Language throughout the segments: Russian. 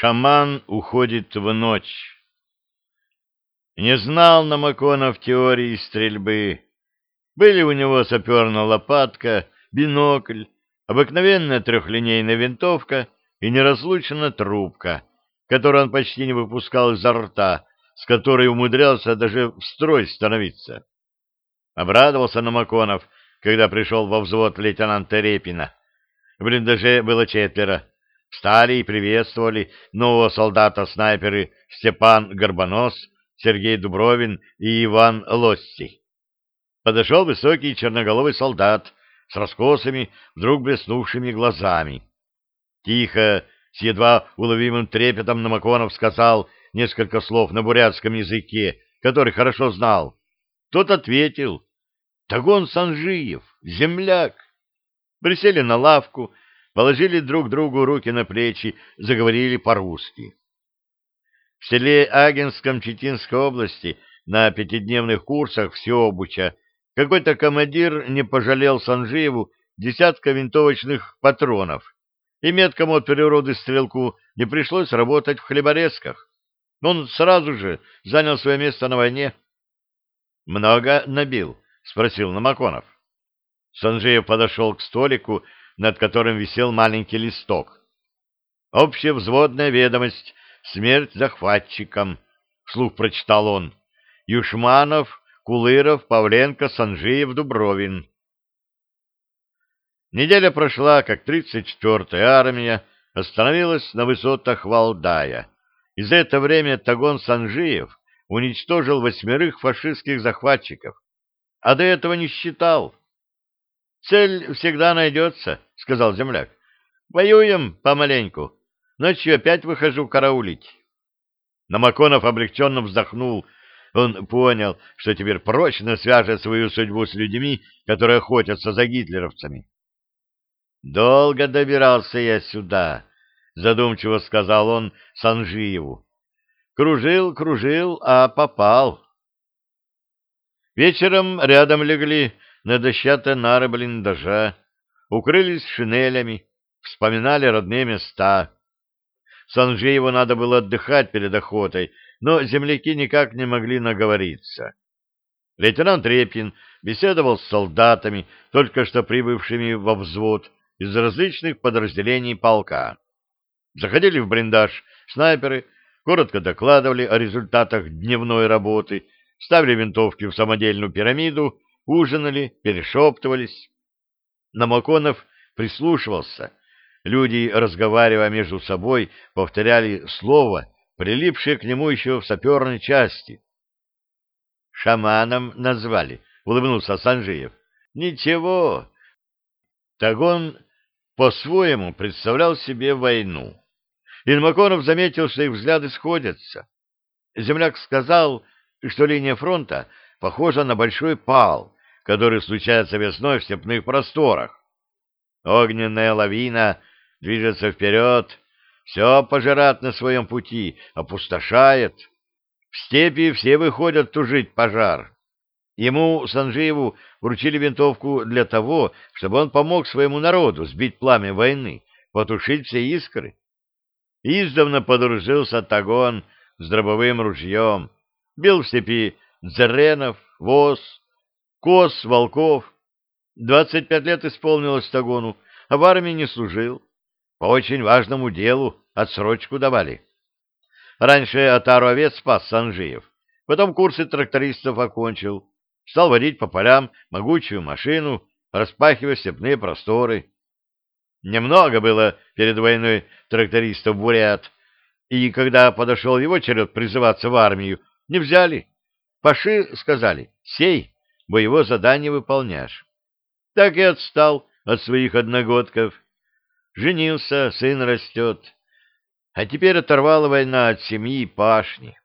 Шаман уходит в ночь. Не знал Намаконов теории стрельбы. Были у него саперная лопатка, бинокль, обыкновенная трехлинейная винтовка и неразлучная трубка, которую он почти не выпускал изо рта, с которой умудрялся даже в строй становиться. Обрадовался Намаконов, когда пришел во взвод лейтенанта Репина. В блиндаже было 4. Встали и приветствовали нового солдата-снайперы Степан Горбонос, Сергей Дубровин и Иван Лосси. Подошел высокий черноголовый солдат с раскосыми, вдруг блеснувшими глазами. Тихо, с едва уловимым трепетом Намаконов сказал несколько слов на бурятском языке, который хорошо знал. Тот ответил: «Тагон Санжиев, земляк». Присели на лавку, положили друг другу руки на плечи, заговорили по-русски. В селе Агинском Читинской области на 5-дневных курсах всеобуча какой-то командир не пожалел Санжиеву десятка винтовочных патронов, и меткому от природы стрелку не пришлось работать в хлеборезках. Он сразу же занял свое место на войне. «Много набил?» — спросил Намаконов. Санжиев подошел к столику, над которым висел маленький листок. «Общевзводная ведомость. Смерть захватчикам», — вслух прочитал он. «Юшманов, Кулыров, Павленко, Санжиев, Дубровин». Неделя прошла, как 34-я армия остановилась на высотах Валдая, и за это время Тагон Санжиев уничтожил 8 фашистских захватчиков, а до этого не считал. «Цель всегда найдется», — сказал земляк. «Воюем помаленьку. Ночью опять выхожу караулить». Намаконов облегченно вздохнул. Он понял, что теперь прочно свяжет свою судьбу с людьми, которые охотятся за гитлеровцами. «Долго добирался я сюда», — задумчиво сказал он Санжиеву. «Кружил, кружил, а попал». Вечером рядом легли на дощатые нары блиндажа, укрылись шинелями, вспоминали родные места. Санжиеву надо было отдыхать перед охотой, но земляки никак не могли наговориться. Лейтенант Репин беседовал с солдатами, только что прибывшими во взвод из различных подразделений полка. Заходили в блиндаж снайперы, коротко докладывали о результатах дневной работы, ставили винтовки в самодельную пирамиду, ужинали, перешептывались. Намаконов прислушивался. Люди, разговаривая между собой, повторяли слово, прилипшее к нему еще в саперной части. «Шаманом назвали», — улыбнулся Санжиев. «Ничего». Тагон по-своему представлял себе войну. И Намаконов заметил, что их взгляды сходятся. Земляк сказал, что линия фронта похожа на большой пал, который случается весной в степных просторах. Огненная лавина движется вперед, все пожирает на своем пути, опустошает. В степи все выходят тужить пожар. Ему, Санжиеву, вручили винтовку для того, чтобы он помог своему народу сбить пламя войны, потушить все искры. Издавна подружился Тагон с дробовым ружьем, бил в степи дзеренов, воз, коз, волков. 25 лет исполнилось Тагону, а в армии не служил. По очень важному делу отсрочку давали. Раньше отару овец спас Санжиев, потом курсы трактористов окончил, стал водить по полям могучую машину, распахивая степные просторы. Немного было перед войной трактористов-бурят, и когда подошел его черед призываться в армию, не взяли. Паши сказали: «Сей, боевое задание выполняешь». Так и отстал от своих одногодков. Женился, сын растет. А теперь оторвала война от семьи и пашни.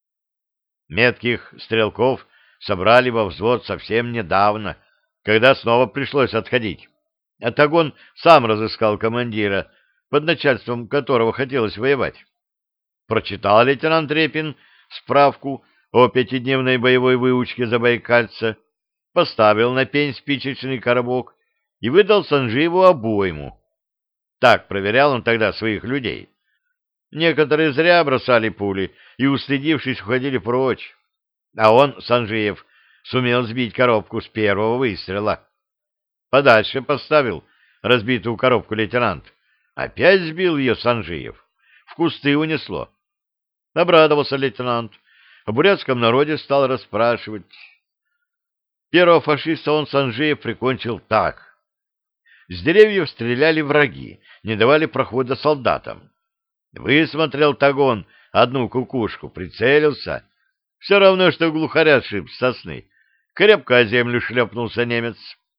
Метких стрелков собрали во взвод совсем недавно, когда снова пришлось отходить. А Тагон сам разыскал командира, под начальством которого хотелось воевать. Прочитал лейтенант Репин справку о 5-дневной боевой выучке забайкальца, поставил на пень спичечный коробок и выдал Санжиеву обойму. Так проверял он тогда своих людей. Некоторые зря бросали пули и, устыдившись, уходили прочь. А он, Санжиев, сумел сбить коробку с первого выстрела. Подальше поставил разбитую коробку лейтенант. Опять сбил ее Санжиев. В кусты унесло. Обрадовался лейтенант. О бурятском народе стал расспрашивать. Первого фашиста он, Санжиев, прикончил так. С деревьев стреляли враги, не давали прохода солдатам. Высмотрел Тагон одну кукушку, прицелился. Все равно, что глухаря сшиб с сосны. Крепко о землю шлепнулся немец.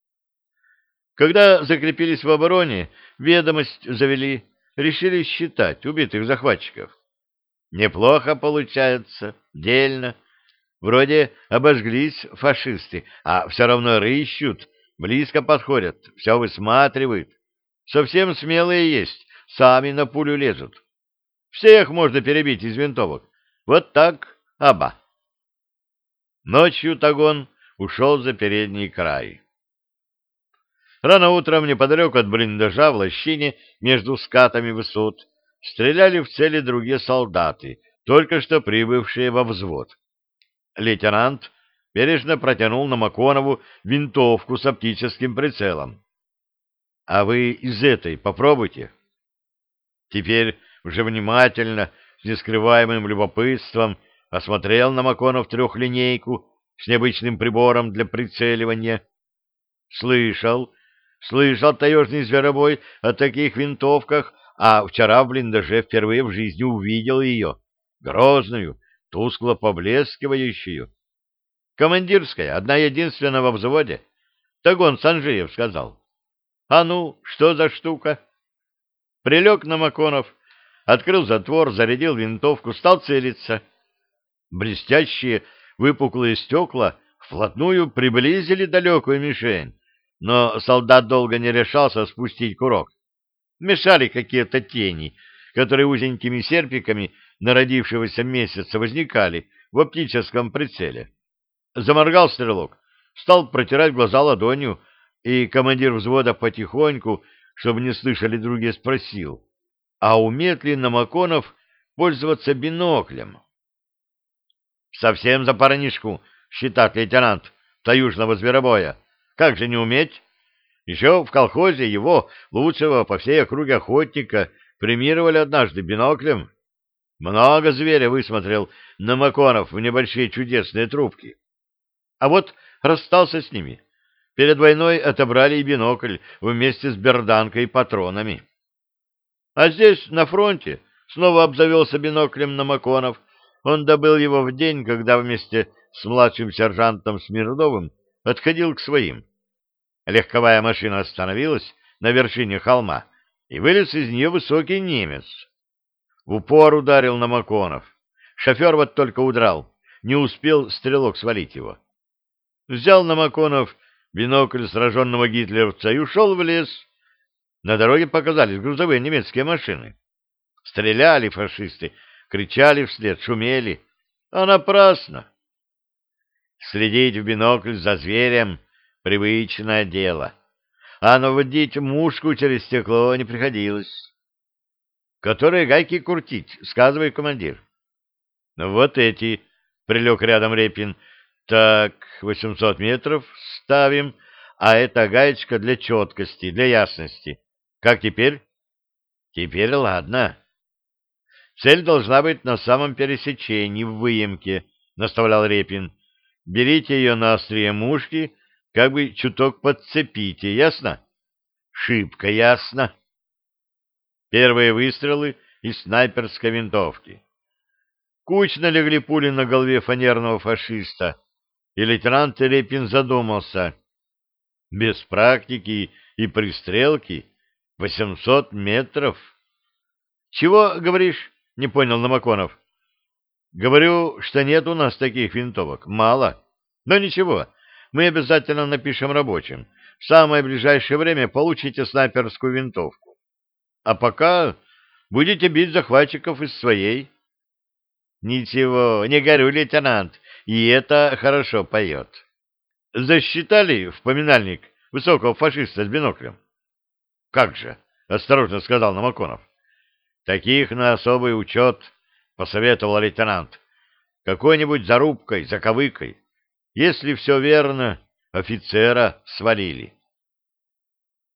Когда закрепились в обороне, ведомость завели, решили считать убитых захватчиков. Неплохо получается, дельно. Вроде обожглись фашисты, а все равно рыщут, близко подходят, все высматривают. Совсем смелые есть, сами на пулю лезут. Всех можно перебить из винтовок. Вот так, аба. Ночью Тагон ушел за передний край. Рано утром неподалеку от блиндажа в лощине между скатами высот стреляли в цели другие солдаты, только что прибывшие во взвод. Лейтенант бережно протянул Намаконову винтовку с оптическим прицелом. — А вы из этой попробуйте. Теперь уже внимательно, с нескрываемым любопытством, осмотрел Намаконов трехлинейку с необычным прибором для прицеливания. Слышал таежный зверобой о таких винтовках, а вчера в блиндаже впервые в жизни увидел ее, грозную, тускло поблескивающую. Командирская, одна единственная во взводе. Тагон Санжиев сказал. А ну, что за штука? Прилег Намаконов, открыл затвор, зарядил винтовку, стал целиться. Блестящие выпуклые стекла вплотную приблизили далекую мишень, но солдат долго не решался спустить курок. Мешали какие-то тени, которые узенькими серпиками на родившегося месяца возникали в оптическом прицеле. Заморгал стрелок, стал протирать глаза ладонью, и командир взвода потихоньку, чтобы не слышали другие, спросил, а умеет ли Намаконов пользоваться биноклем? Совсем за парнишку считать лейтенант таежного зверобоя. Как же не уметь? Еще в колхозе его, лучшего по всей округе охотника, премировали однажды биноклем. Много зверя высмотрел Намаконов в небольшие чудесные трубки. А вот расстался с ними. Перед войной отобрали и бинокль вместе с берданкой и патронами. А здесь, на фронте, снова обзавелся биноклем Намаконов. Он добыл его в день, когда вместе с младшим сержантом Смирновым отходил к своим. Легковая машина остановилась на вершине холма, и вылез из нее высокий немец. В упор ударил Намаконов. Шофер вот только удрал, не успел стрелок свалить его. Взял Намаконов бинокль сраженного гитлеровца и ушел в лес. На дороге показались грузовые немецкие машины. Стреляли фашисты, кричали вслед, шумели. А напрасно. Следить в бинокль за зверем — привычное дело. А наводить мушку через стекло не приходилось. «Которые гайки крутить?» — сказывай, командир. «Вот эти», — прилег рядом Репин. «Так, 800 метров ставим, а это гаечка для четкости, для ясности. Как теперь?» «Теперь ладно. Цель должна быть на самом пересечении, в выемке», — наставлял Репин. «Берите ее на острие мушки, как бы чуток подцепите, ясно?» «Шибко ясно». Первые выстрелы из снайперской винтовки. Кучно легли пули на голове фанерного фашиста, и лейтенант Репин задумался. Без практики и пристрелки 800 метров. — Чего говоришь? — не понял Намаконов. — Говорю, что нет у нас таких винтовок. Мало. Но ничего, мы обязательно напишем рабочим. В самое ближайшее время получите снайперскую винтовку. А пока будете бить захватчиков из своей. — Ничего, не горю, лейтенант, и это хорошо поет. — Засчитали в поминальник высокого фашиста с биноклем? — Как же, — осторожно сказал Намаконов. Таких на особый учет, — посоветовал лейтенант. Какой-нибудь зарубкой, заковыкой. Если все верно, офицера свалили.